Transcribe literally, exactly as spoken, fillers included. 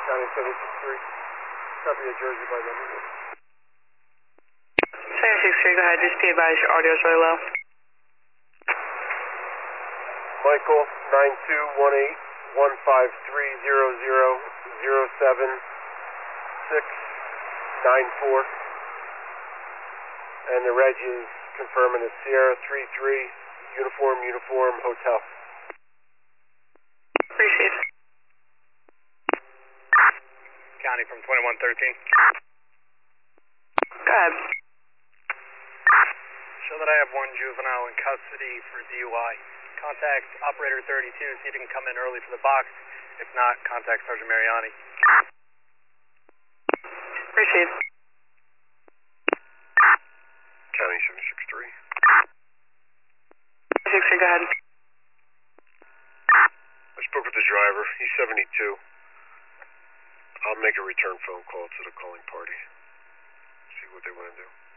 County seven six three. Copy of Jersey by number. seven six three, go ahead. Just be advised your audio is really low. Michael, nine two one eight one five three zero zero zero seven six nine four. And the reg is confirming it's Sierra three three, Uniform, Uniform, Hotel. Appreciate it. County from twenty-one thirteen. Go ahead. Show that I have one juvenile in custody for D U I. Contact operator thirty-two, see if he can come in early for the box. If not, contact Sergeant Mariani. Appreciate it. County seven six three. seven six three, go ahead. I spoke with the driver. He's seventy-two. I'll make a return phone call to the calling party. See what they want to do.